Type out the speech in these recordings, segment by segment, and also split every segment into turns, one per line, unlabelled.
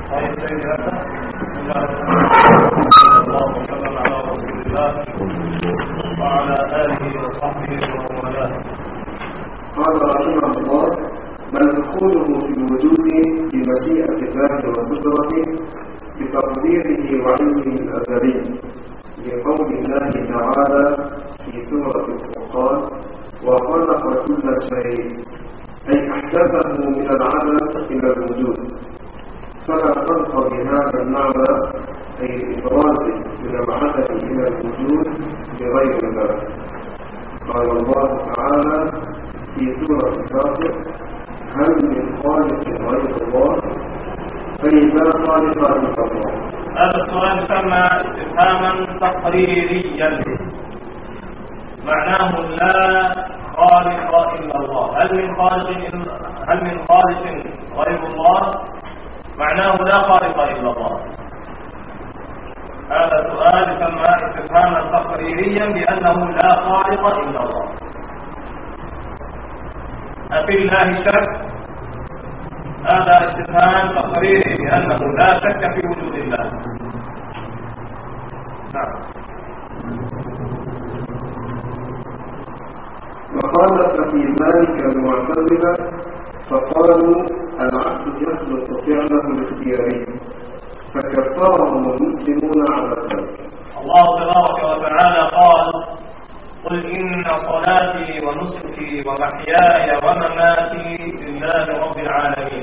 طيب سيدي هذا بسم الله صلى الله وسلم على رسول الله وعلى آله وصحبه ومن والاه.
قال رحمه الله: بل دخوله في الوجود بمشيئة الله وقدرته بتقديره وعلمه الأزلي، لقول الله تعالى في سورة الفرقان: وخلق كل شيء، أي أحدثه من العدم إلى الوجود، فلا فرق بهذا المعنى، أي الإبراز من العدم إلى الوجود بغير الله. قال الله تعالى في سورة الفاطر: هل من خالق غير الله؟ أي لا خالق إلا الله.
هذا السؤال يسمى استفهاما تقريريا، معناه لا خالق إلا الله. هل من خالق غير الله؟ معناه لا خالق إلا الله. هذا السؤال يسمى استفهاما تقريريا بأنه لا خالق إلا الله. أفي الله شك؟ هذا استفهام تقريري بأنه لا شك في وجود الله. نعم.
وخالف في ذلك المعتزلة فقالوا العبد يخلق فعله الاختياري، فكفرهم المسلمون على ذلك.
الله تبارك وتعالى قال: قل إن صلاتي ونسكي ومحياي ومماتي لله رب العالمين.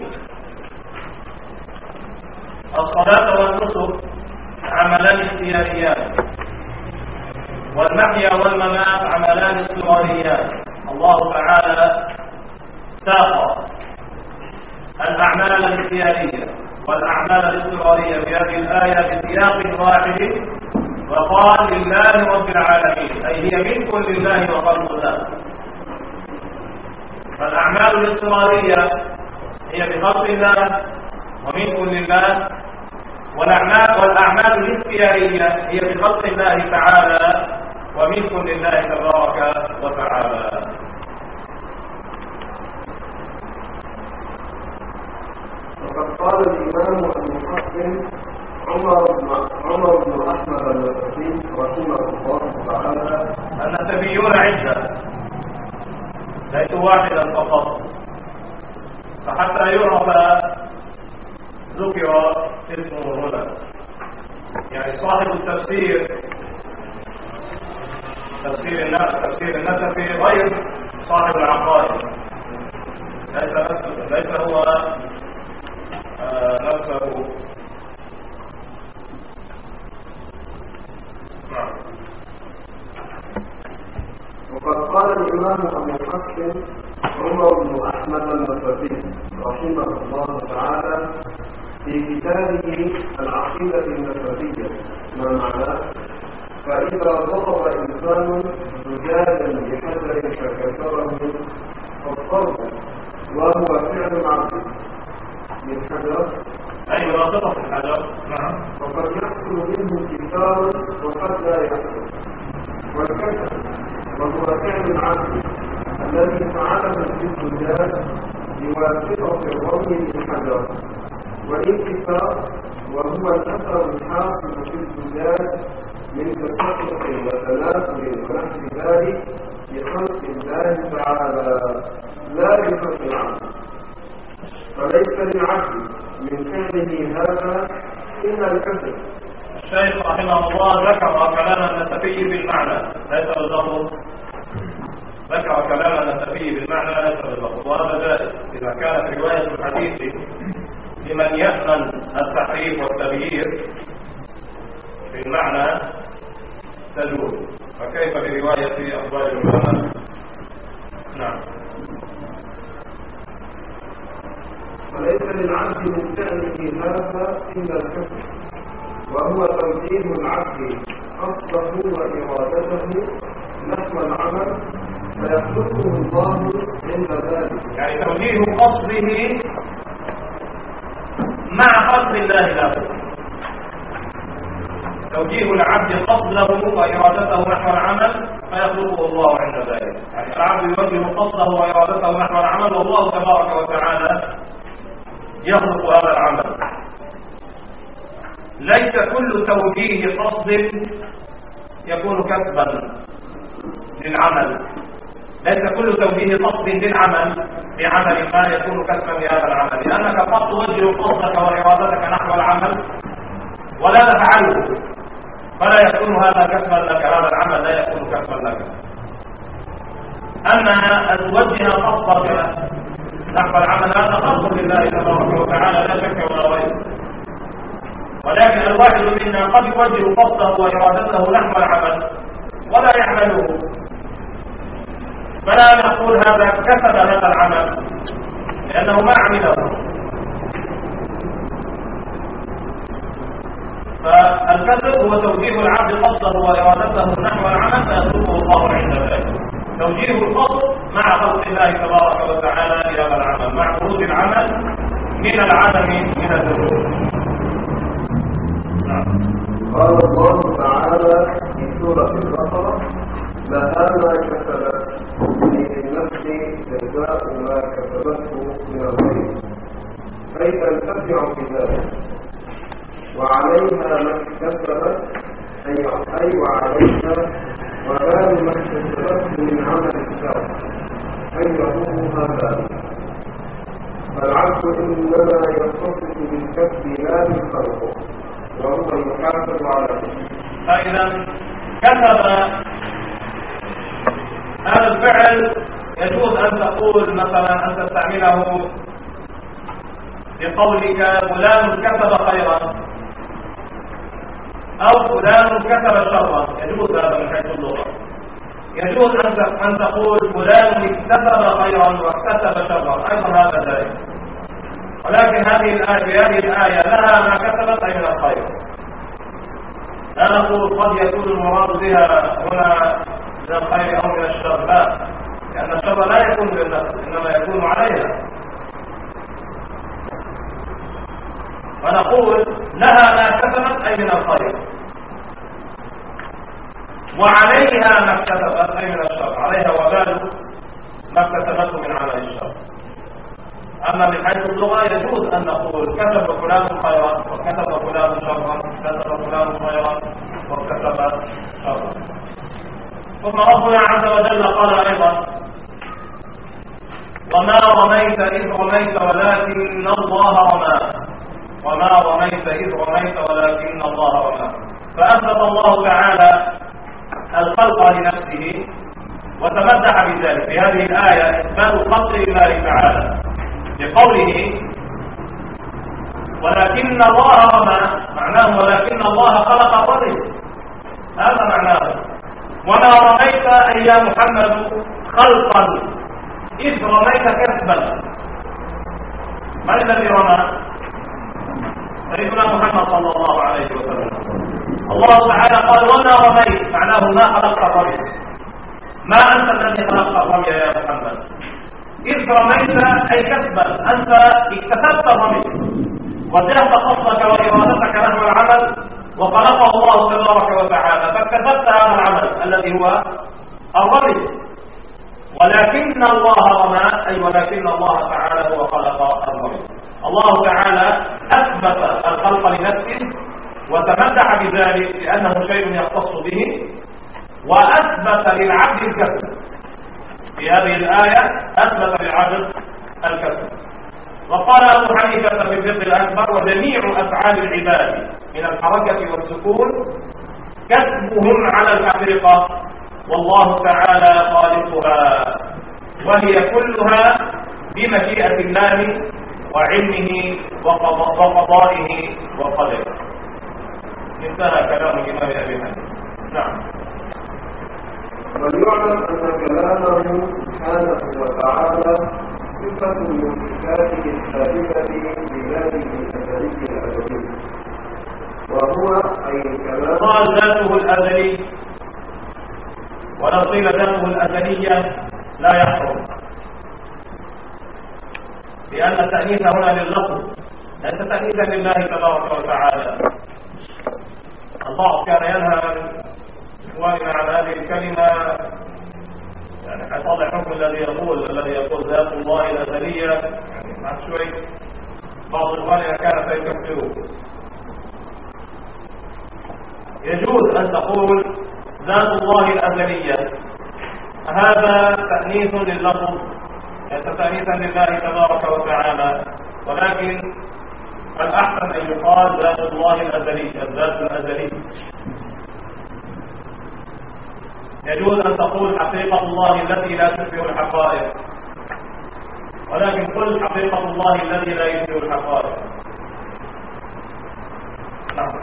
الصلاة والنسك عملان اختياريان، والمحيا والممات عملان اضطراريان. الله تعالى ساق الأعمال الاختيارية والأعمال الاضطرارية في هذه الآية بسياق واحد، وقال لله رب العالمين، أي هي ملك لله وخلق الله. فالأعمال الاضطرارية هي بخلق الله وملك لله، والأعمال الاختيارية هي بخلق الله تعالى وملك لله تبارك وتعالى.
وقد قال الإمام المحسن عمر بن أحمد النسفي رحمه الله تعالى:
النسبيون عدة ليسوا واحدا فقط، فحتى يعرف ذكر اسمه هنا. يعني صاحب التفسير، تفسير النسفي غير صاحب العقائد، ليس هو نفسه.
وقد قال الإمام أبو الحسن عمر بن أحمد النسفي رحمه الله تعالى في كتابه العقيدة النسفية ما معناه: فإذا ضرب إنسان زجاجا بحجر فكسره فالضرب وهو فعل العبد بالحجر،
أي واسطة في الحجر،
وقد يحصل منه انكسار وقد لا يحصل. والكسر وهو فعل العبد الذي فعله في الزجاج بواسطة الرمي بالحجر. والانكسار وهو الأثر الحاصل في الزجاج من تسقط وتناثر ونحو ذلك بخلق الله تعالى لا بخلق العبد، فليس للعبد من فعله هذا إلا الكسر.
الشيخ رحمه الله ذكر كلام النسفي بالمعنى ليس بالضبط، ذكر كلام النسفي بالمعنى ليس بالضبط، وهذا جائز إذا كانت رواية الحديث لمن يأمن التحريف والتغيير في المعنى تجوز، فكيف برواية أخبار العلماء؟ نعم.
وليس للعبد من فعله هذا إلا الكفر، وهو توجيه العبد قصده وإرادته نحو العمل فيخلقه الله عند ذلك.
يعني توجيه قصده مع خلق الله له، توجيه العبد قصده وإرادته نحو العمل فيخلقه الله عند ذلك. يعني العبد يوجه قصده وإرادته نحو العمل، والله تبارك وتعالى يخلق هذا العمل. ليس كل توجيه قصد يكون كسبا للعمل، ليس كل توجيه قصد للعمل بعمل ما يكون كسبا لهذا العمل، لأنك قد توجه قصدك وإرادتك نحو العمل ولا تفعله، فلا يكون هذا كسبا لك، هذا العمل لا يكون كسبا لك. أما أن توجه قصدك نحو العمل هذا قصد لله تبارك وتعالى لا شك ولا ريب، ولكن الواحد منا قد يوجه قصده وإرادته نحو العمل ولا يعمله، فلا نقول هذا كسب هذا العمل لأنه ما عمله. فالكسب هو توجيه العبد قصده وإرادته نحو العمل فيطلبه الله عند ذلك، توجيه القصد مع خلق الله تبارك وتعالى لهذا العمل، مع خروج العمل من العدم من الذنوب.
قال الله تعالى في سورة البقرة: لها ما كسبت، للنفس جزاء ما كسبته من الخير، أي تنتفع بذلك، وعليها ما اكتسبت، أي وعليها وبال ما اكتسبته من عمل الشر، أي يضرها ذلك. فالعبد إنما يتصف بالكسب لا بالخلق، وهو يحاسب عليه.
فإذا كسب هذا الفعل يجوز أن تقول مثلا أن تستعمله بقولك فلان كسب خيرا أو فلان كسب شرا، يجوز هذا من حيث اللغة. يجوز أن تقول فلان اكتسب خيرا واكتسب شرا، أيضا هذا ذلك. ولكن هذه الآية لها ما كسبت أي من الخير، لا نقول قد يكون المراد بها هنا من الخير أو من الشر، لا، لأن الشر لا يكون للنفس إنما يكون عليها. فنقول لها ما كسبت أي من الخير، وعليها ما اكتسبت أي من الشر، عليها وبال ما اكتسبته من عمل الشر. أما من حيث اللغة يجوز أن نقول كسب فلان خيرا وكسب فلان شرا، كسب فلان خيرا وكسب شرا. ثم ربنا عز وجل قال أيضا: وما رميت إذ رميت ولكن الله رمى، وما رميت إذ رميت ولكن الله رمى. فأثبت الله تعالى الخلق لنفسه وتمدح بذلك في هذه الآية، إثبات الخلق لله تعالى بقوله ولكن الله رمى، معناه ولكن الله خلق الرمي، هذا معناه. وما رميت أي يا محمد خلقا إذ رميت كسبا. من الذي رمى؟ سيدنا محمد صلى الله عليه وسلم. الله تعالى قال وما رميت، معناه ما خلقت الرمي، ما أنت الذي خلقت الرمي يا محمد. إذ رميت أي كسبا، أنت اكتسبت الرمي وجهت قصدك وإرادتك نحو العمل وخلقه الله تبارك وتعالى، فاكتسبت هذا العمل الذي هو الرمي. ولكن الله رمى أي ولكن الله تعالى هو خلق الرمي. الله تعالى أثبت الخلق لنفسه وتمدح بذلك لأنه شيء يختص به، وأثبت للعبد الكسب. في هذه الآية أثبت للعبد الكسب. وقال أبو حنيفة في الفقه الأكبر: وجميع أفعال العباد من الحركة والسكون كسبهم على الأفرقة، والله تعالى خالقها، وهي كلها بمشيئة الله وعلمه وقضائه وقدره. انتهى كلام الإمام أبي حنيفة. نعم.
وليعلم أن كلامه سبحانه وتعالى صفة من صفاته الثابتة بذاته الأزلي الأبدي، وهو أي الكلام
قال ذاته الأزلي، ولو قيل ذاته الأزلية لا يحرم، لأن التأنيث هنا لللفظ ليس تأنيثا لله تبارك وتعالى. البعض كان ينهى إخواننا على هذه الكلمة، يعني حيطلع حكم الذي يقول ذات الله الأزلية، يعني مع شوي بعض إخواننا كان سيكفره. يجوز أن تقول ذات الله الأزلية، هذا تأنيث لللفظ، تأنيثا لله تبارك وتعالى، ولكن الأحسن أن يقال ذات الله الأزلية، الذات الأزلية. يجوز أن تقول حقيقة الله التي لا تشبه الحقائق، ولكن قل حقيقة الله الذي لا يشبه الحقائق. نعم.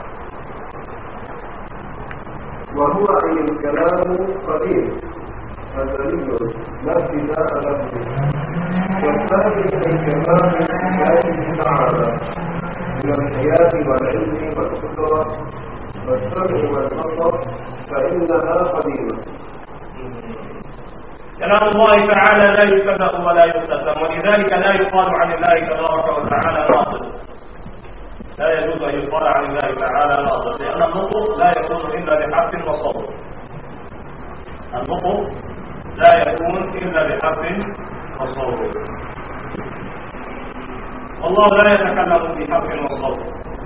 وهو أي الكلام قديم أزلي لا ابتداء له، والثاني أي كمال صفاته تعالى من الحياة والعلم والقدرة والسمع والبصر فإنها قديمة.
كلام الله تعالى لا يبتدأ ولا يختتم، ولذلك لا يقال عن الله تبارك وتعالى ناطق، لا يجوز أن يقال عن الله تعالى ناطق، لأن النطق لا يكون إلا بحرف وصوت. النطق لا يكون إلا بحرف وصوت، والله لا يتكلم بحرف وصوت،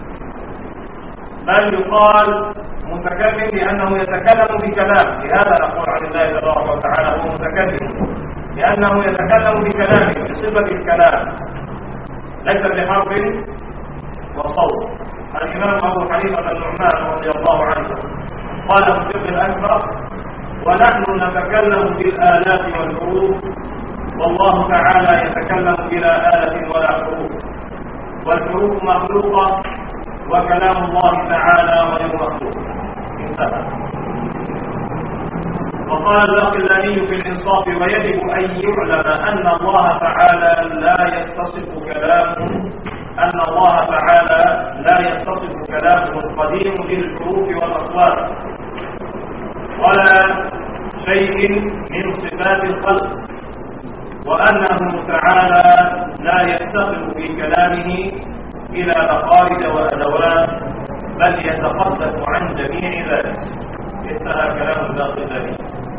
بل يقال متكلم لأنه يتكلم بكلام، لهذا نقول عن الله تبارك وتعالى هو متكلم، لأنه يتكلم بكلامه بصفة الكلام ليس بحرف وصوت. الإمام أبو حنيفة النعمان رضي الله عنه قال في الفقه الأكبر: ونحن نتكلم بالآلات والحروف، والله تعالى يتكلم بلا آلة ولا حروف، والحروف مخلوقة وكلام الله تعالى غير مخلوق. انتهى. وقال الباقلاني في الإنصاف: ويجب أن يعلم أن الله تعالى لا يتصف كلامه القديم بالحروف والأصوات ولا شيء من صفات الخلق، وأنه تعالى لا يتصف في كلامه إلى مخارج وأدوات، بل يتقدس عن جميع ذلك. انتهى كلام الباقلاني.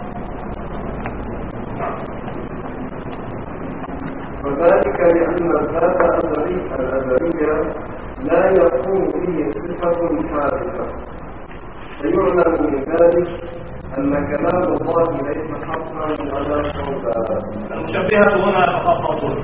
وذلك لأن الذات الأزلية لا يقوم به صفة حادثة، فيعلم من ذلك أن كلام الله ليس حقا ولا صوتا.
المشبهة هنا يتخصصون،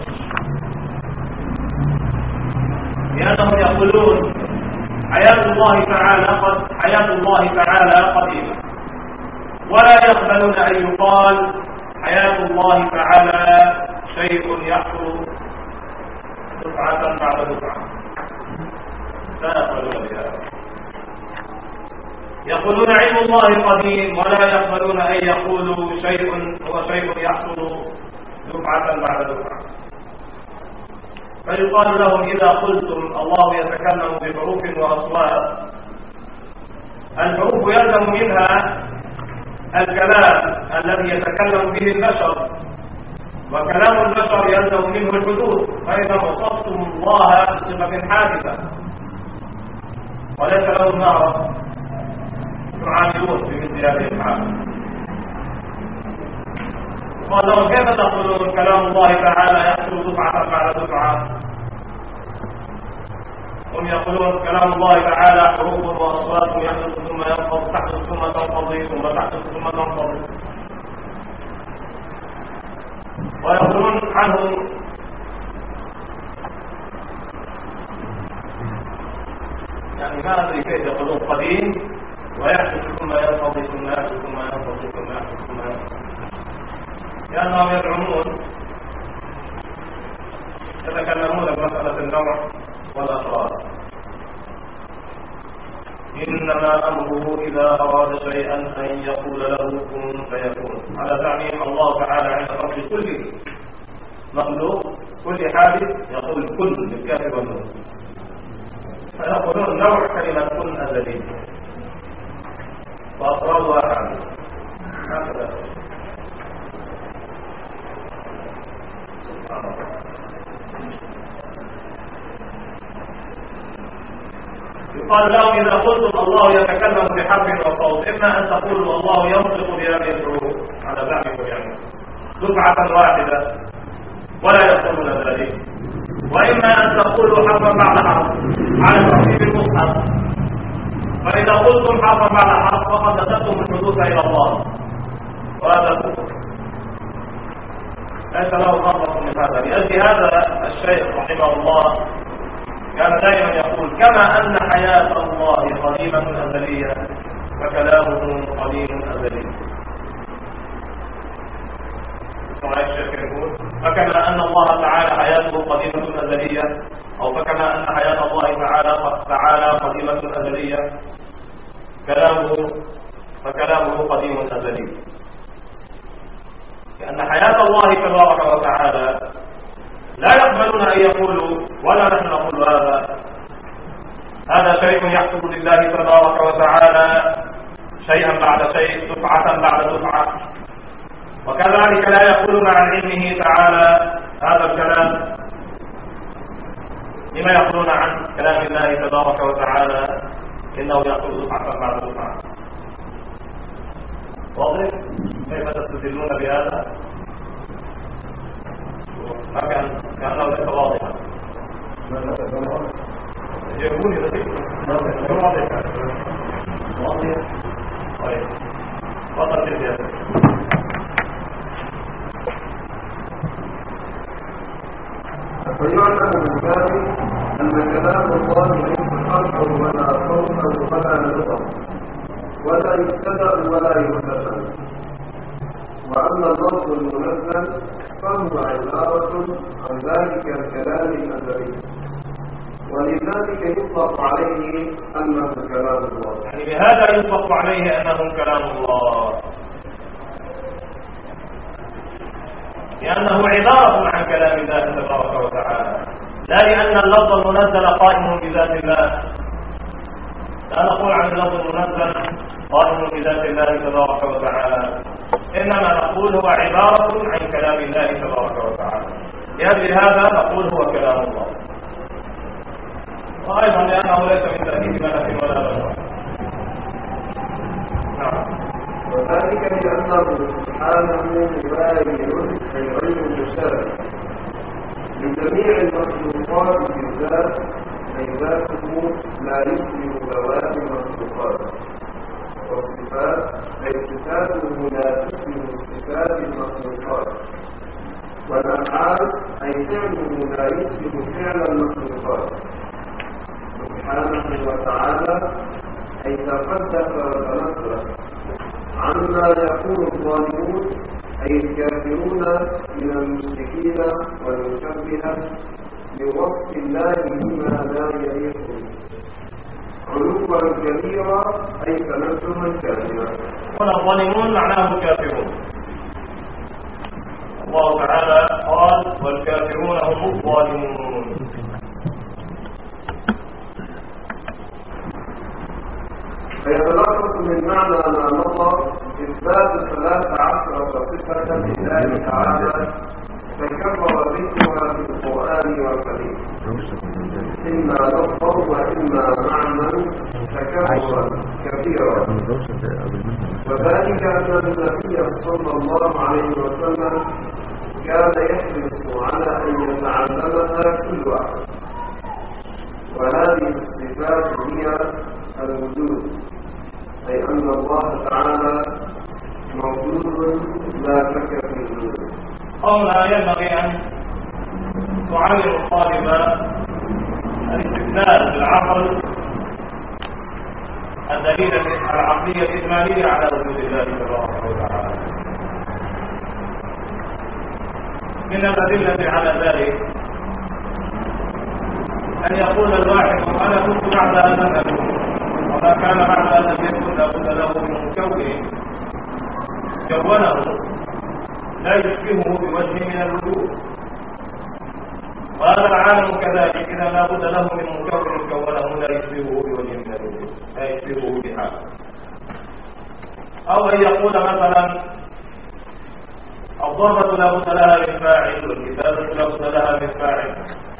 لأنهم يقولون حياة الله تعالى قديمة، ولا يقبلون أن يقال حياة الله تعالى شيء يحصل دفعة بعد دفعة، لا يقبلون بهذا. يقولون علم الله قديم، ولا يقبلون أن يقولوا هو شيء يحصل دفعة بعد دفعة. فيقال لهم: إذا قلتم الله يتكلم بحروف وأصوات، الحروف يلزم منها الكلام الذي يتكلم به البشر، وكلام البشر يلزم منه الحدوث، فإذا وصفتم الله بصفة حادثة وليس له نار تعاملون بمثل هذه الحالة. قال لهم: كيف تقولون كلام الله تعالى يحصل دفعة بعد دفعة؟ هم يقولون كلام الله تعالى حروف وأصوات يحدث ثم ينقض، تحدث ثم تنقضي، ثم تحدث ثم تنقضي. ويقولون عنه يعني ما أدري كيف يقولون قديم ويحدث ثم ينقضي ثم يحدث ثم ينقضي ثم يحدث ثم ينقضي، لأنهم يزعمون يتكلمون بمسألة النوع والأسرار. إنما أمره إذا أراد شيئا أن يقول له كن فيكون. على زعمهم الله تعالى عند رب كل مخلوق كل حادث يقول كن بالكاف والنون، فيقولون نوع كلمة كن أزلي وأسرارها حادث، هكذا. سبحان الله. يقال لهم: إذا قلتم الله يتكلم بحرف وصوت، إما أن تقولوا الله ينطق بهذه الحروف على زعمكم يعني دفعة واحدة ولا يقولون ذلك، وإما أن تقولوا حرفا بعد حرف على ترتيب المصحف، فإذا قلتم حرفا بعد حرف فقد نسبتم الحدوث إلى الله، وهذا كفر ليس له أفضل من هذا. لأجل هذا الشيخ رحمه الله كان دائما يقول: كما أن حياة الله قديمة أزلية فكلامه قديم أزلي. الشيخ يقول: فكما أن الله تعالى حياته قديمة أزلية، أو فكما أن حياة الله تعالى قديمة أزلية فكلامه قديم أزلي. لأن حياة الله تبارك وتعالى لا يقبلون أن يقولوا ولا نحن نقول هذا شيء يحصل لله تبارك وتعالى شيئا بعد شيء، دفعة بعد دفعة. وكذلك لا يقولون عن علمه تعالى هذا الكلام لما يقولون عن كلام الله تبارك وتعالى إنه يحصل دفعة بعد دفعة. واضح؟ كيف تستدلون بهذا؟ كأنه ليس واضحا. يقول واضح. طيب تفضل سيدي.
فيعلم من ذلك أن كلام الله ليس حرفا ولا صوتا ولا نطقا ولا يبتدأ ولا يختتم، وأما اللفظ المنزل فهو عبارة عن ذلك الكلام الأزلي، ولذلك يطلق عليه أنه كلام الله.
يعني بهذا يطلق عليه أنه كلام الله، لأنه عبارة عن كلام الله تبارك وتعالى، لا لأن اللفظ المنزل قائم بذات الله. لا نقول عن اللفظ المنزل قائم بذات الله تبارك وتعالى، إنما نقول هو عبارة عن كلام الله تبارك وتعالى. لأجل هذا نقول هو كلام الله، وأيضا لأنه ليس من تأليف ملك ولا بشر.
وذلك لأنه سبحانه مباين أي غير مشابه لجميع المخلوقات بالذات، أي ذاته لا يشبه ذوات المخلوقات، والصفات أي صفاته لا تشبه صفات المخلوقات، والأفعال أي فعله لا يشبه فعل المخلوقات سبحانه وتعالى، أي تقدس وتنزه عما يقول الظالمون أي الكافرون من المشركين والمشبهة بوصف الله بما لا يليق به، علوا كبيرا أي تنزها كاملا.
والظالمون معناه الكافرون. الله تعالى قال: والكافرون هم الظالمون.
فيتلخص من معنى ما مضى إثبات 13 صفة لله تعالى تكرر ذكرها في القرآن والحديث، إما لفظا وإما معنى تكررا كثيرا، وذلك أن النبي صلى الله عليه وسلم كان يحرص على أن يتعلمها كل واحد. وهذه الصفات هي الوجود، أي أن الله تعالى موجود لا شك في وجوده.
قولنا ينبغي أن تعلم الطالب الاستدلال بالعقل الدليل العقلية الإجمالية على وجود الله تبارك وتعالى. من الأدلة على ذلك أن يقول الواحد: أنا كنت بعد أن أكون، وما كان بعد أن لم يكن لابد له من كونه لا يشبهه بوجه من الوجود. وهذا العالم كذلك إذا لابد له من مكون كونه لا يشبهه بوجه من الوجود، لا يشبهه بحال. أو أن يقول مثلا: الضربة لابد لها من فاعل، والكتابة لابد لها من فاعل.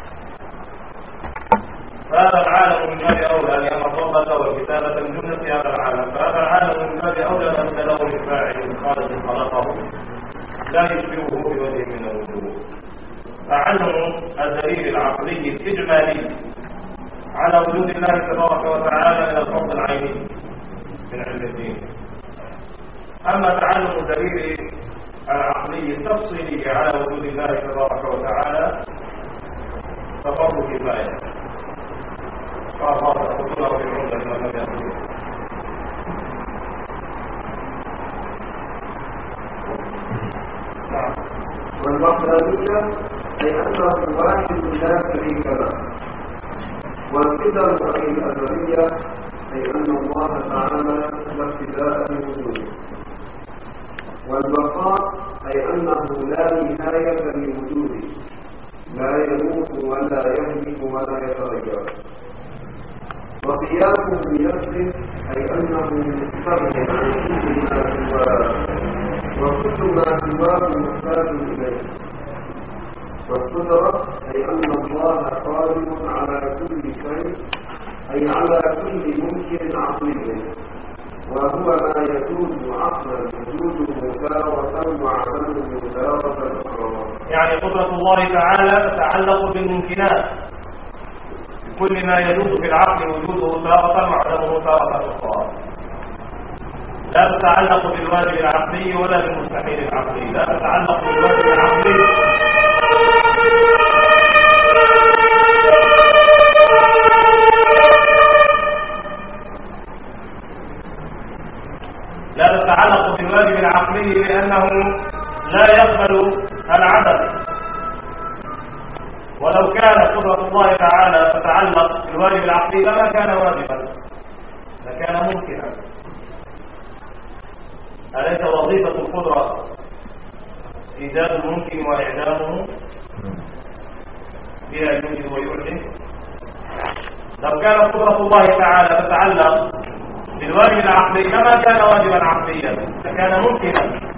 فهذا العالم من باب أولى، لأن الضربة والكتابة من جملة هذا العالم، فهذا العالم من باب أولى لابد له من فاعل خالق خلقه لا يشبهه بوجه من الوجوه. فعلم الدليل العقلي الإجمالي على وجود الله تبارك وتعالى من الفرض العيني من علم الدين. أما تعلم الدليل العقلي التفصيلي على وجود الله تبارك وتعالى ففرض كفاية، فأرضى تقولونه بالعمدة من لم يأخذ.
والوحدانية أي أنه واحد لا شريك له. والقدم أي الأزلية أي أن الله تعالى لا ابتداء لوجوده. والبقاء أي أنه لا نهاية لوجوده، لا يموت ولا يهلك ولا يتغير. وقيامه بنفسه أي أنه مستغني عن كل ما سواه، وكل ما سواه محتاج إليه. والقدرة أي أن الله قادر على كل شيء، أي على كل ممكن عقلي، وهو ما يجوز عقلا وجوده تارة وعدمه تارة أخرى.
يعني قدرة الله تعالى تتعلق بالممكنات، كل ما يجوز في العقل وجوده تارة وعدمه تارة أخرى. لا تتعلق بالواجب العقلي ولا بالمستحيل العقلي، لا تتعلق بالواجب العقلي لأنه لا يقبل العدم. ولو كانت قدرة الله تعالى تتعلق بالواجب العقلي لما كان واجبا، لكان ممكنا. أليس وظيفة القدرة إيجاد الممكن وإعدامه بلا يوجد ويعدم؟ لو كانت قدرة الله تعالى تتعلق بالواجب العقلي لما كان واجبا عقليا، لكان ممكنا.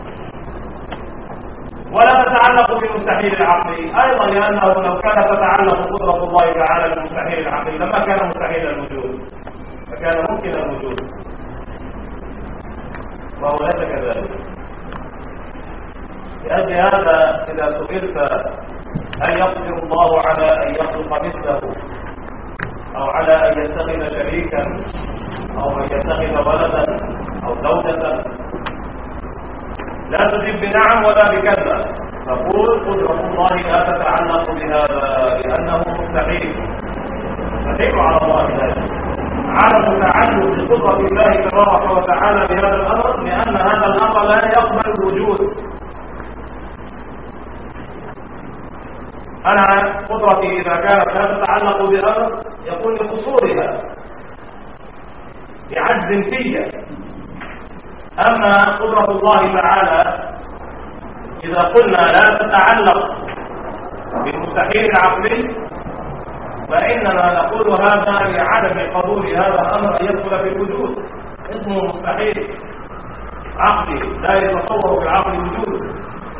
ولا تتعلق بالمستحيل العقلي أيضا، لأنه لو كانت تتعلق قدرة الله تعالى بالمستحيل العقلي لما كان مستحيل الوجود، فكان ممكن الوجود، وهو ليس كذلك. لأجل هذا إذا سئلت هل يقدر الله على أن يخلق مثله أو على أن يتخذ شريكا أو أن يتخذ ولدا أو زوجة، لا تجب بنعم ولا بكذا، تقول قدرة الله لا تتعلق بهذا لأنه مستحيل على الله ذلك. عدم تعلق بقدرة الله تبارك وتعالى بهذا الأمر لأن هذا الأمر لا يقبل الوجود. أنا قدرتي إذا كانت لا تتعلق بأمر يكون لقصورها بعجز فيها. أما قدرة الله تعالى إذا قلنا لا تتعلق بالمستحيل العقلي فإننا نقول هذا لعدم قبول هذا الأمر أن يدخل في الوجود، اسمه مستحيل عقلي لا يتصور بالعقل وجوده.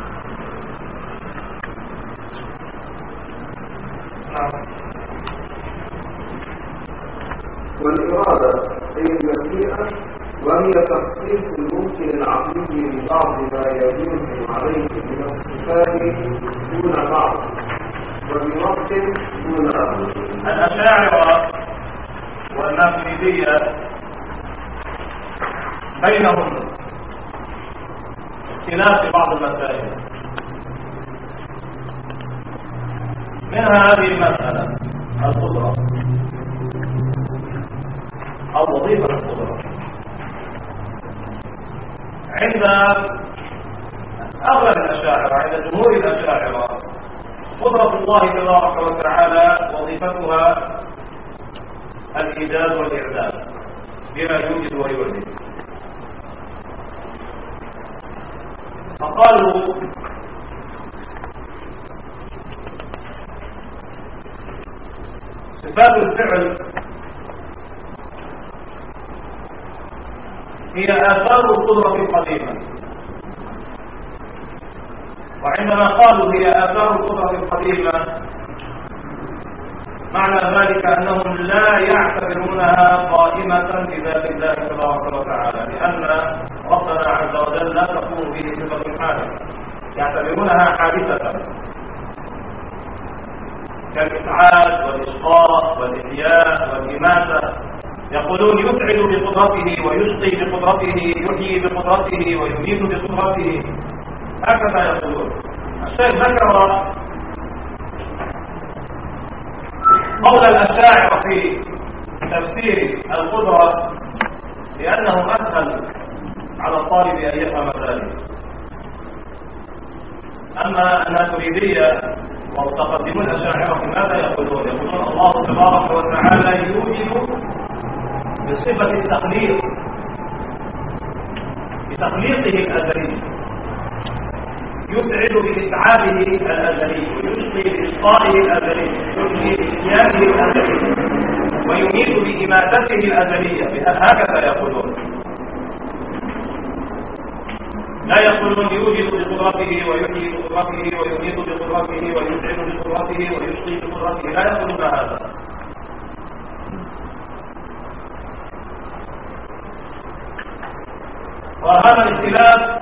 والإرادة هي المشيئة، وهي تخصيص الممكن العقلي لبعض ما يجوز عليه من الصفات دون بعض، وبوقت دون آخر.
الأشاعرة والماتريدية بينهم اختلاف في بعض المسائل، منها هذه المسألة القدرة أو وظيفة القدرة. عند أغلب الأشاعرة، عند جمهور الأشاعرة، قدرة الله تبارك وتعالى وظيفتها الإيجاد والإعداد بما يوجد ويوجد. فقالوا صفات الفعل هي آثار القدرة القديمة، وعندما قالوا هي آثار القدرة القديمة معنى ذلك أنهم لا يعتبرونها قائمة بذات الله تبارك وتعالى، لأن ربنا عز وجل لا تكون به صفة حادثة، يعتبرونها حادثة كالإسعاد والإشقاء والإحياء يقولون يسعد بقدرته ويشقي بقدرته، يحيي بقدرته ويميت بقدرته، هكذا يقولون. الشيخ ذكر قول الأشاعرة في تفسير القدرة لأنه أسهل على الطالب أن يفهم ذلك. أما الماتريدية ومتقدمو الأشاعرة ماذا يقولون؟ يقولون الله تبارك وتعالى يوجد بصفة التخليق، بتخليقه الأزلي، يسعد بإسعاده الأزلي، ويشقي بإشقائه الأزلي، يحيي بإحيائه الأزلي، ويميت بإماتته الأزلية. هكذا يقولون، لا يقولون يوجد بقدرته ويحيي بقدرته ويميت بقدرته ويسعد بقدرته ويشقي بقدرته، لا يقولون هذا. وهذا الاختلاف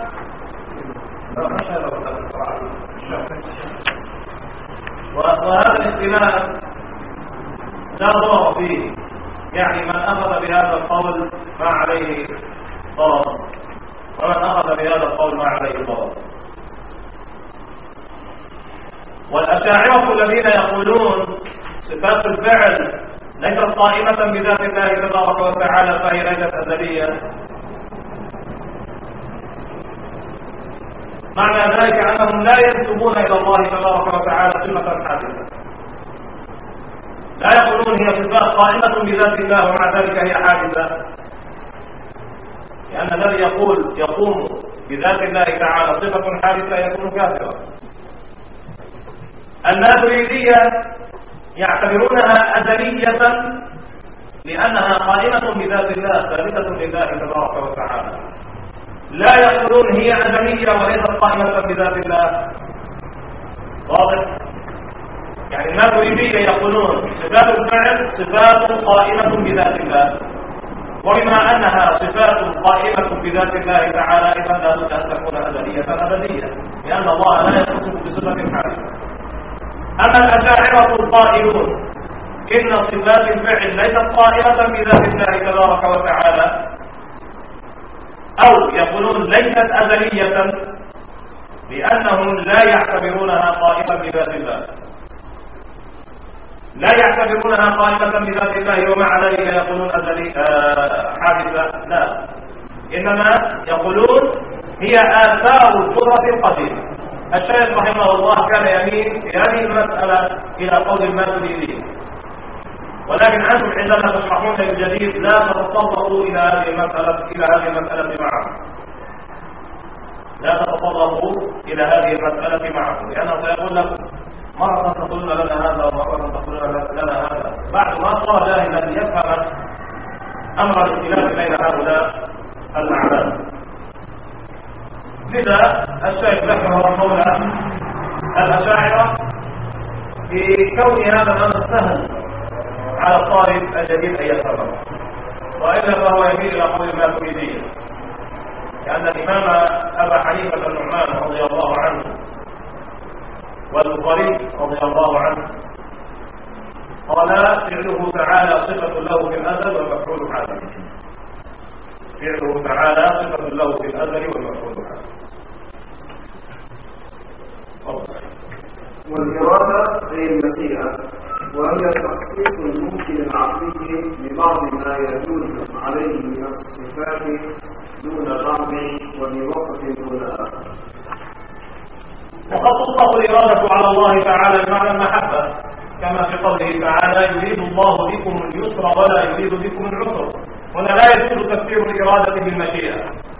وهذا الاختلاف لا ضرر فيه، يعني من أخذ بهذا القول ما عليه ضرر، ومن أخذ بهذا القول ما عليه ضرر. والأشاعرة الذين يقولون صفات الفعل ليست قائمة بذات الله تبارك وتعالى فهي ليست أزلية، معنى ذلك أنهم لا ينسبون إلى الله تبارك وتعالى صفة حادثة، لا يقولون هي صفات قائمة بذات الله ومع ذلك هي حادثة، لأن الذي يقوم بذات الله تعالى صفة حادثة يكون كافرا. الماتريدية يعتبرونها أزلية لأنها قائمة بذات الله ثابتة لله تبارك وتعالى، لا يقولون هي أزلية وليست قائمة بذات الله. واضح؟ يعني الماتريدية يقولون صفات الفعل صفات قائمة بذات الله، وبما أنها صفات قائمة بذات الله تعالى إذا لا بد أن تكون أزلية أبدية، لأن الله لا يتصف بصفة حادثة. أما الأشاعرة القائلون إن صفات الفعل ليست قائمة بذات الله تبارك وتعالى، أو يقولون ليست أزلية لأنهم لا يعتبرونها قائمة بذات الله، لا يعتبرونها قائمة بذات الله ومع ذلك يقولون حادثة، لا، إنما يقولون هي آثار القدرة القديمة. الشيخ رحمه الله كان يميل في هذه المسألة إلى قول الماتريدية، ولكن أنتم عندما تشرحون الجديد لا تتطرقوا إلى هذه المسألة معه، لا تتطرقوا إلى هذه المسألة معه، لأنه سيقول لكم مرة تقولون لنا هذا ومرة تقولون لنا هذا، بعد ما صار جاهلا يفهم أمر الاختلاف بين هؤلاء الأعلام. لذا الشيخ ذكر قول الأشاعرة في كون هذا الأمر سهل على الطالب الجديد أن يفهمه، وإلا فهو يميل إلى قول الماتريدية، لأن الإمام أبا حنيفة النعمان رضي الله عنه والبخاري رضي الله عنه قال فعله تعالى صفة له في الأزل والمفعول حاله، فعله تعالى صفة له في الأزل والمفعول حاله.
والإرادة هي المشيئة، وهي تخصيص الممكن العقلي لبعض ما يجوز عليه من الصفات دون بعض وبوقت دون آخر.
وقد تطلق الإرادة على الله تعالى بمعنى المحبة، كما في قوله تعالى يريد الله بكم اليسر ولا يريد بكم العسر. هنا لا يجوز تفسير الإرادة بالمشيئة،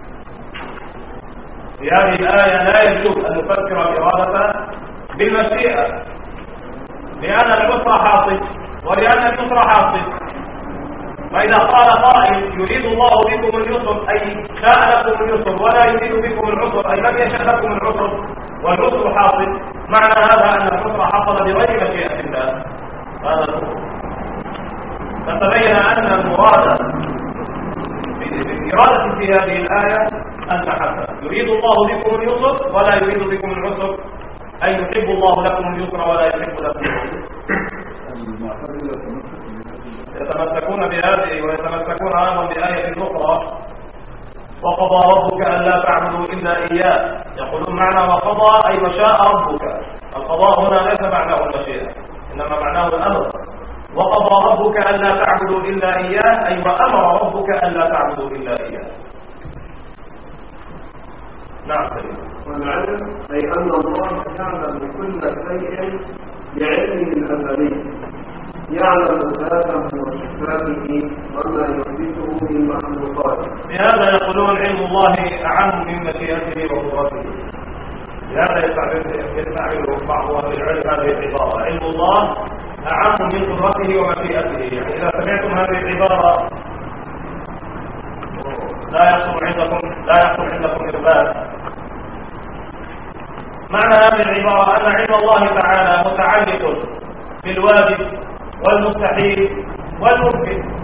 في هذه الآية لا يجوز أن نفسر الإرادة بالمشيئة، لأن العسر حاصل ولأن اليسر حاصل. فإذا قال قائل يريد الله بكم اليسر أي شاء لكم اليسر ولا يريد بكم العسر أي لم يشاء لكم العسر والعسر حاصل، معنى هذا أن العسر حصل بغير مشيئة الله، هذا الكفر. فتبين أن المراد بالإرادة في هذه الآية المحبة، يريد الله بكم اليسر ولا يريد بكم العسر أي يحب الله لكم اليسر ولا يحب لكم العسر. يتمسكون بهذه ويتمسكون أيضا بآية أخرى: وقضى ربك ألا تعبدوا إلا إياه. يقولون معنى وقضى أي وشاء ربك. القضاء هنا ليس معناه المشيئة، إنما معناه الأمر. وقضى ربك ألا تعبدوا إلا إياه أي وأمر ربك ألا تعبدوا إلا إياه. نعم سيدي.
والعلم أي أن الله يعلم كل شيء بعلمه الأزلي، يعلم ذاته وصفاته وما يحدثه من مخلوقاته.
لهذا يقولون علم الله أعم من مشيئته وقدرته. لهذا يستعمل بعض أهل العلم هذه العبارة: علم الله أعم من قدرته ومشيئته. يعني إذا سمعتم هذه العبارة لا يحصل عندكم إثبات. معنى هذه العبارة أن علم الله تعالى متعلق بالواجب والمستحيل والممكن.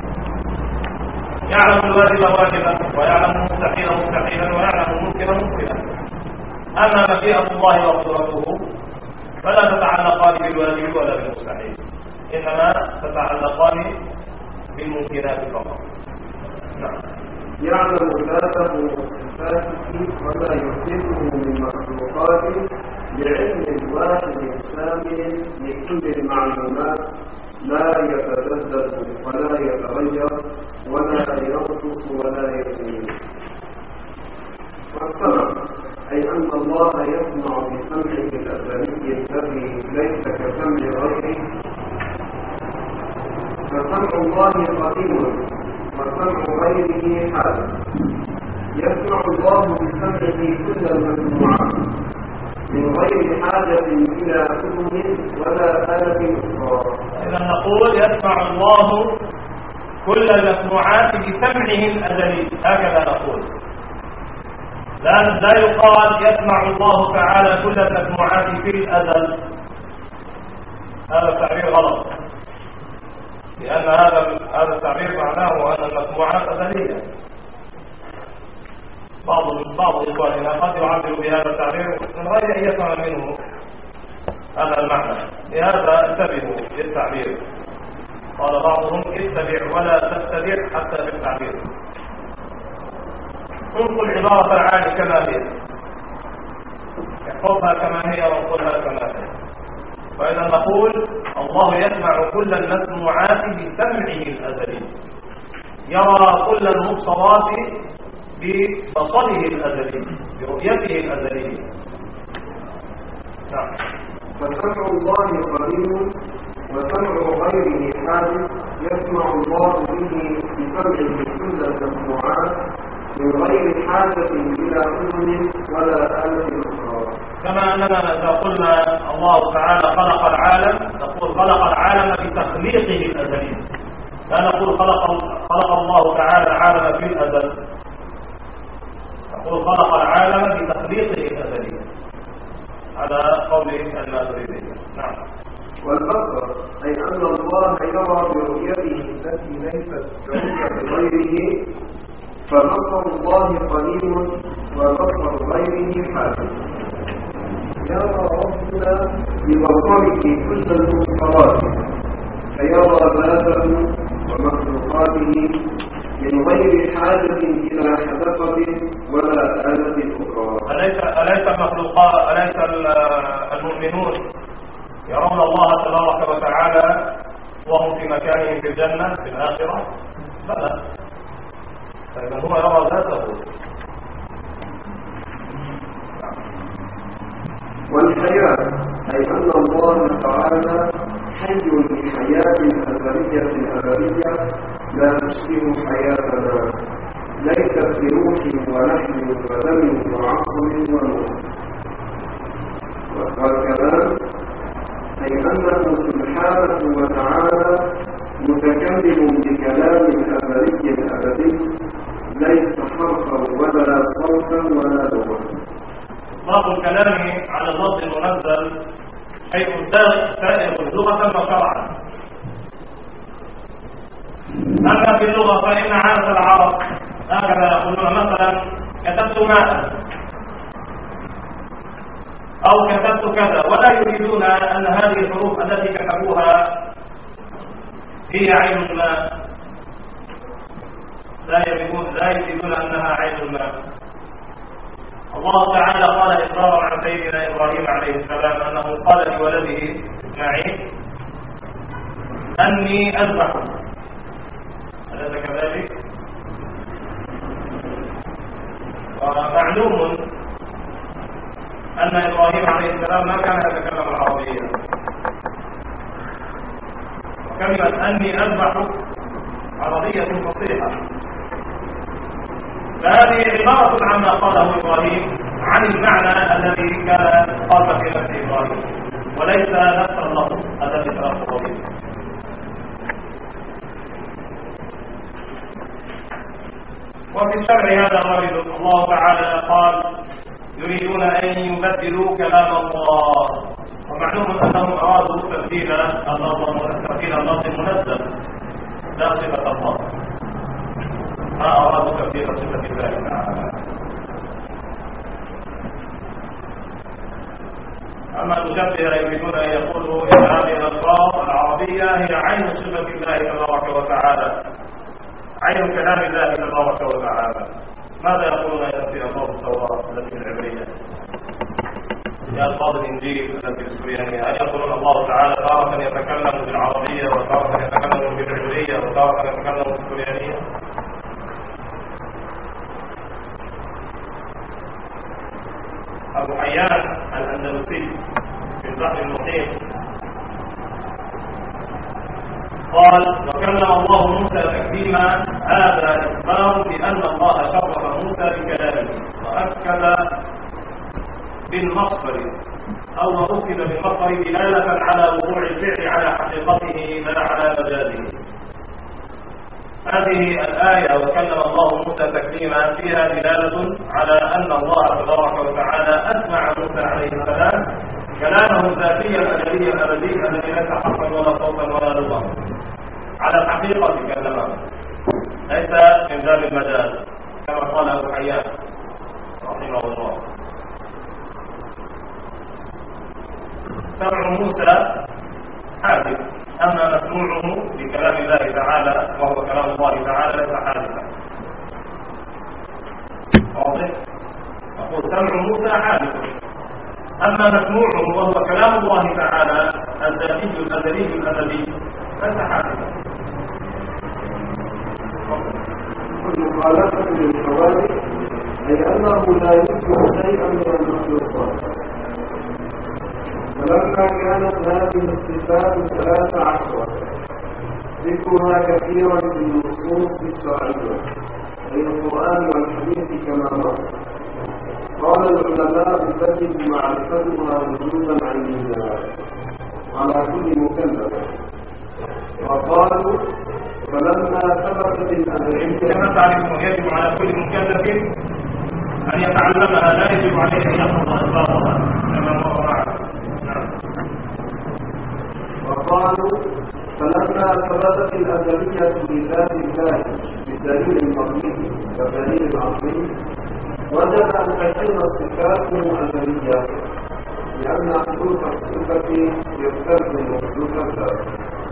يعلم الواجب واجبا، ويعلم المستحيل مستحيلا، ويعلم الممكن ممكنا. أما مشيئة الله وقدرته فلا تتعلقان بالواجب ولا بالمستحيل، إنما تتعلقان بالممكنات فقط. نعم.
يعلم ذاته وصفاته وما يحدثه من مخلوقاته بعلم واحد شامل لكل المعلومات، لا يتجدد ولا يتغير ولا ينقص ولا يزيد. والسمع أي أن الله يسمع بسمعه الأزلي الذي ليس كسمع غيره، فسمع الله قديم وسمع غيره حادث. يسمع الله بسمعه كل المسموعات من غير حاجة إلى أذن ولا آلة أخرى.
إذا نقول يسمع الله كل المسموعات بسمعه الأزلي، هكذا نقول. لا يقال يسمع الله تعالى كل المسموعات في الأزل، هذا التعبير غلط، لأن هذا التعبير معناه أن المسموعات أزلية. بعض إخواننا قد يعبر بهذا التعبير من غير أن يفهم منه هذا المعنى. لهذا انتبهوا للتعبير. قال بعضهم: اتبع ولا تتبع حتى في التعبير. انقل عبارة العالي كما هي، احفظها كما هي وانقلها كما هي. وإذا نقول الله يسمع كل المسموعات بسمعه الأزلي، يرى كل المبصرات ببصره الأزلي، برؤيته الأزلية. نعم.
فسمع الله قديم وسمع غيره حادث. يسمع الله به بسمعه كل المسموعات من غير حاجة إلى أذن ولا آلة أخرى.
كما أننا إذا قلنا الله تعالى خلق العالم نقول خلق العالم بتخليقه الأزلي، لا نقول خلق الله تعالى العالم في الأزل، نقول خلق العالم بتخليقه الأزلي. هذا قول الماتريدية. نعم.
والبصر أي أن الله يرى برؤيته التي ليست كرؤية غيره، فبصر الله قديم وبصر غيره حادث. يرى ربنا ببصره كل المبصرات، فيرى ذاته ومخلوقاته من غير حاجة إلى حدقة ولا آلة أخرى.
أليس المؤمنون يرون الله تبارك وتعالى وهم في مكانهم في الجنة في الآخرة؟ بلى، فإذا هو يرى ذاته.
والحياة أي أن الله تعالى حي بحياة أزلية أبدية لا تشبه حياتنا، ليست بروح ولحم ودم وعصب ومخ. والكلام أي أنه سبحانه وتعالى متكلم بكلام أزلي أبدي، ليس حرفا ولا صوتا ولا لغة.
إطلاق الكلام على اللفظ المنزل شيء سائغ لغة وشرعا. أما في اللغة فإن عادة العرب هكذا يقولون: مثلا كتبت ماء أو كتبت كذا، ولا يريدون أن هذه الحروف التي كتبوها هي عين الماء، لا يجدون أنها عين الماء. الله تعالى قال إخبارا عن سيدنا إبراهيم عليه السلام أنه قال لولده إسماعيل أني أذبحك، أليس كذلك؟ ومعلوم أن إبراهيم عليه السلام ما كان يتكلم العربية، وكلمة أني أذبحك عربية فصيحة، فهذه عبارة عما قاله إبراهيم عن المعنى الذي كان قام في نفس إبراهيم، وليس نفس اللفظ الذي تلفظ به. وفي شرع هذا الرجل الله تعالى قال يريدون أن يبدلوا كلام الله، ومعلوم أنهم أرادوا تبديل اللفظ المنزل لا صفة الله، ما أرادوا تبديل صفة الله تعالى. أما المشبهة يريدون أن يقولوا إن هذه الألفاظ العربية هي عين صفة الله تبارك وتعالى، عين كلام الله تبارك وتعالى. ماذا يقولون إذا في ألفاظ التوراة التي في العبرية؟ في ألفاظ الإنجيل التي في السريانية، هل يقولون الله تعالى تارة يتكلم بالعربية وتارة يتكلم بالعبرية وتارة يتكلم بالسريانية؟ أبو حيان الأندلسي في البحر المحيط قال وكلم الله موسى تكليما، هذا إخبار بأن الله شرف موسى بكلامه، وأكد بالمصدر أو أكد بالمصدر دلالة على وقوع الفعل على حقيقته لا على مجازه. هذه الآية وكلم الله موسى تكليما فيها دلالة على أن الله تبارك وتعالى أسمع موسى عليه السلام كلامه الذاتي الأزلي الأبدي الذي ليس حرفا ولا صوتا ولا لغة، على الحقيقة كلمه، ليس من باب المجاز كما قال أبو حيان رحمه الله. سمع موسى حادث، أما مسموعه بكلام الله تعالى وهو كلام الله تعالى ليس حادثا. واضح؟ أقول سمع موسى حادث، أما مسموعه وهو كلام الله تعالى الذاتي الأزلي الأبدي ليس حادثا.
المخالفة للحوادث أي أنه لا يسمع شيئا من المخلوقات. ولما كانت هذه الصفات 13 ذكرها كثيرا في النصوص الشرعية أي القرآن والحديث كما مر، قال العلماء تجب معرفتها وجوبا عينيا على كل مكلف، وقالوا فلما ثبتت الأدعية
كما تعرفون يجب على كل مكلف أن يتعلمها، لا يجب عليه أن يحفظ ألفاظها كما مر معنا.
وقالوا فلما ثبتت الأزلية لذات الله بالدليل المرئي والدليل العقلي وجب أن تكون الصفات أزلية، لأن حدوث الصفة يستلزم حدوث الذات،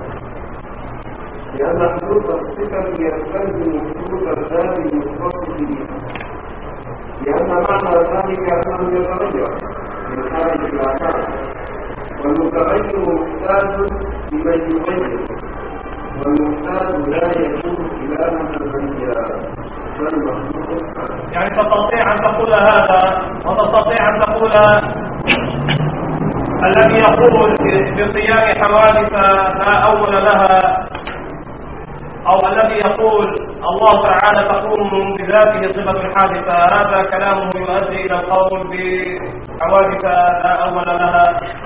لأن حدوث الصفة يستلزم حدوث الذات المتصف به، لأن معنى ذلك أنه يتغير من حال إلى حال، والمتغير محتاج لمن يغير، والمحتاج لا يكون إلها أبديا بل مخلوق.
يعني تستطيع أن تقول هذا وتستطيع أن تقول الذي يقول بقيام حوادث لا أول لها، أو الذي يقول الله تعالى تقوم بذاته صفة حادثة، هذا كلامه يؤدي إلى القول بحوادث لا أول لها،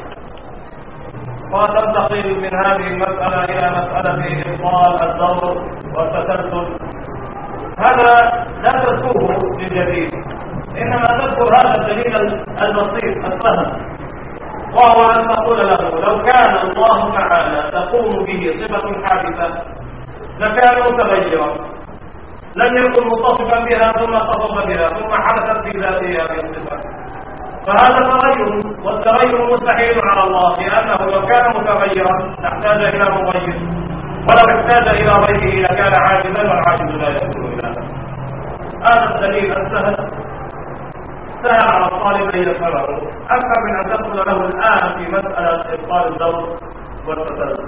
وتنتقل من هذه المسألة إلى مسألة إبطال الدور والتسلسل. هذا لا تذكره للجديد، إنما تذكر هذا الدليل البسيط السهل، وهو أن تقول له لو كان الله تعالى تقوم به صفة حادثة لكان متغيرا، لم يكن متصفا بها ثم اتصف بها ثم حدثت في ذاته هذه الصفة، فهذا تغير، والتغير مستحيل على الله، لأنه لو كان متغيرا تحتاج إلى مغير، ولو احتاج إلى غيره لكان عاجزا، والعاجز لا يكون إلها. هذا الدليل السهل سهل على الطالب أن يفهمه أكثر من أن تدخل له الآن في مسألة إبطال الدور والتسلسل.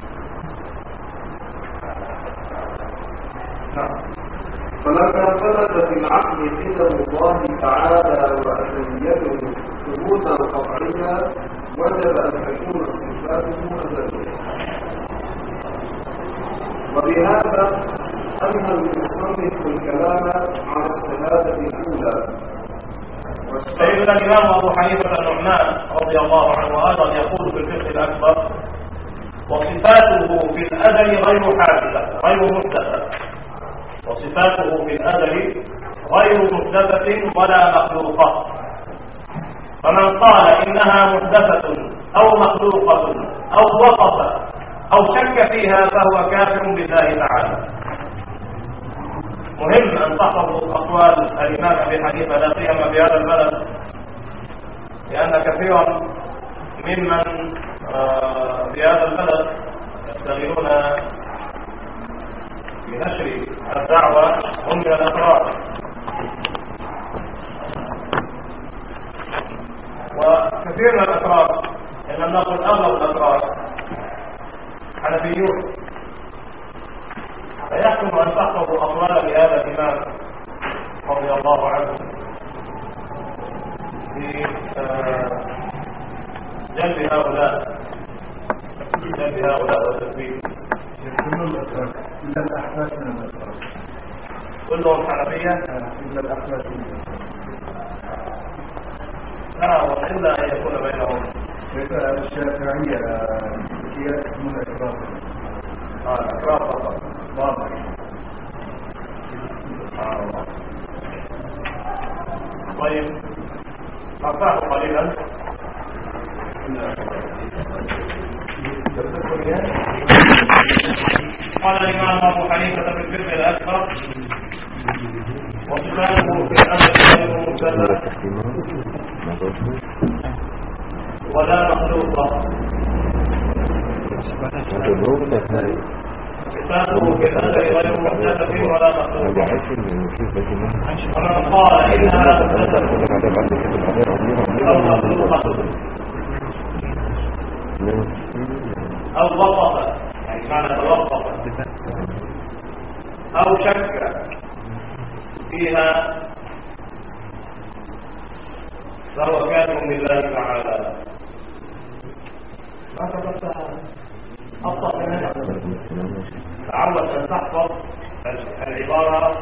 فلما ثبت في العقل قدم الله تعالى وأزليته ثبوتا قطعيا وجب أن تكون صفاته أزلية. وبهذا أنهى المصنف الكلام على الشهادة الأولى.
سيدنا الإمام أبو حنيفة النعمان رضي الله عنه أيضا يقول في الفقه الأكبر: وصفاته في الأزل غير حادثة غير محدثة، وصفاته في الأزل غير محدثة ولا مخلوقة. فمن قال إنها محدثة أو مخلوقة أو وقف أو شك فيها فهو كافر بالله تعالى. مهم أن تحفظوا أقوال الإمام أبي حنيفة لا سيما في هذا البلد، لأن كثيرا ممن في هذا البلد يشتغلون بنشر الدعوة هم من الأتراك، وكثير من الأتراك إن لم نقل أغلب الأتراك حنفيون، فيحكم أن تحفظوا أقوال لهذا الإمام رضي الله عنه في جلب هؤلاء وتثبيت.
كلهم الأتراك إلا الأحفاد من الأتراك،
كلهم حنفية
إلا الأحفاد.
نعم، إلا أن يكون بينهم
الشافعية هي اسمها إكرام.
إكرام فقط.
واضح.
طيب نرفعه قليلا. قال الإمام أبو حنيفة في الفقه الأكبر: وصفاته في الأمر غير محدثة ولا مخلوقة. صفاته في الأمر غير محدثة ولا مخلوقة. ومن قال إنها محدثة أو مخلوقة أو وقف، يعني معنى توقف، أو شك فيها فهو كافر بالله تعالى. ما كتبتها أبسط منها. تعود أن تحفظ العبارة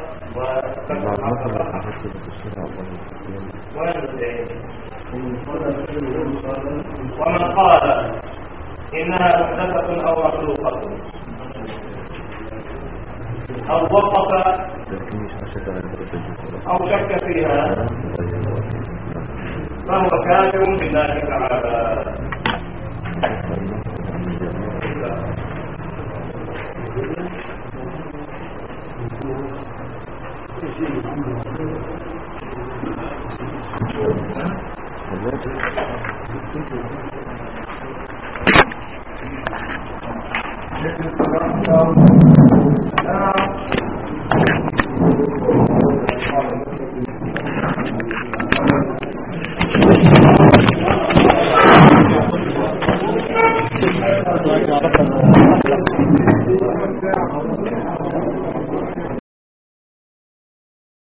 ومن قال إنها محدثة أو مخلوقة أو وقف أو شك فيها فهو كافر بالله تعالى.